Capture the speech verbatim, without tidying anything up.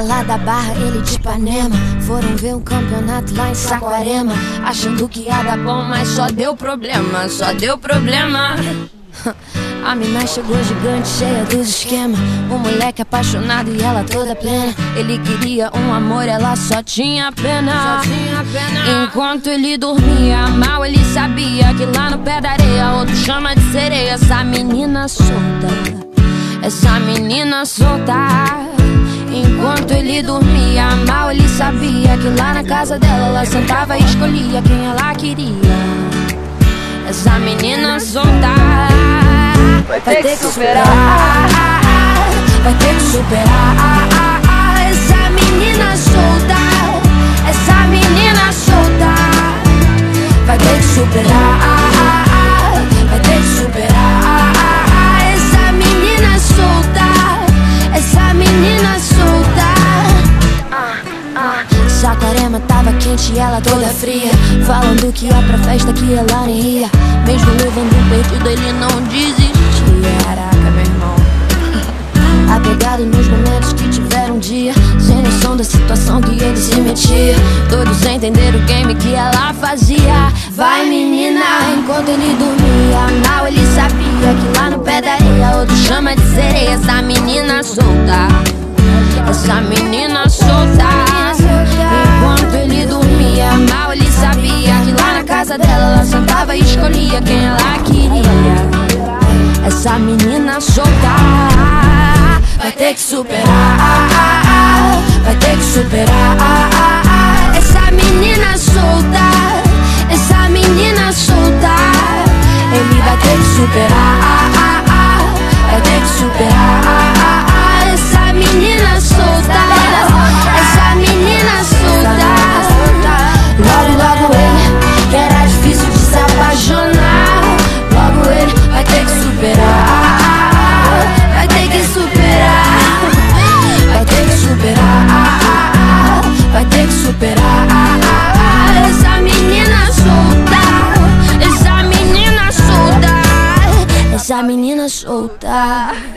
Ela da Barra, ele de Ipanema. Foram ver um campeonato lá em Saquarema, achando que ia dar bom, mas só deu problema, só deu problema. A mina chegou gigante, cheia dos esquemas. O moleque apaixonado e ela toda plena. Ele queria um amor, ela só tinha pena. Só tinha pena. Enquanto ele dormia, mal ele sabia que lá no pé da areia outro chama de sereia. Essa menina solta, essa menina solta. Enquanto ele dormia, mal ele sabia que lá na casa dela ela sentava e escolhia quem ela queria. Essa menina solta vai ter que superar, vai ter que superar. Essa menina solta, essa menina solta vai ter que superar, vai ter que superar. Essa menina solta, essa menina solta. Saquarema tava quente e ela toda fria, falando que ia pra festa que ela nem ia. Mesmo levando um perdido ele não desistia. Caraca, meu irmão, apegado nos momentos que tiveram um dia, sem noção da situação que ele se metia. Todos entenderam o game que ela fazia. Vai menina, enquanto ele dormia, mal ele sabia que lá no pé da areia outro chama de sereia. Essa menina solta, essa menina solta. Enquanto ele dormia, mal ele sabia que lá na casa dela ela sentava e escolhia quem ela queria. Essa menina solta vai ter que superar, vai ter que superar. Essa menina solta, essa menina solta. Ele vai ter que superar, vai ter que superar. Essa menina solta, essa menina solta. Logo, logo ele, que era difícil de se apaixonar. Logo ele vai ter que superar, vai ter que superar, vai ter que superar, vai ter que superar. Essa menina solta, essa menina solta, essa menina solta.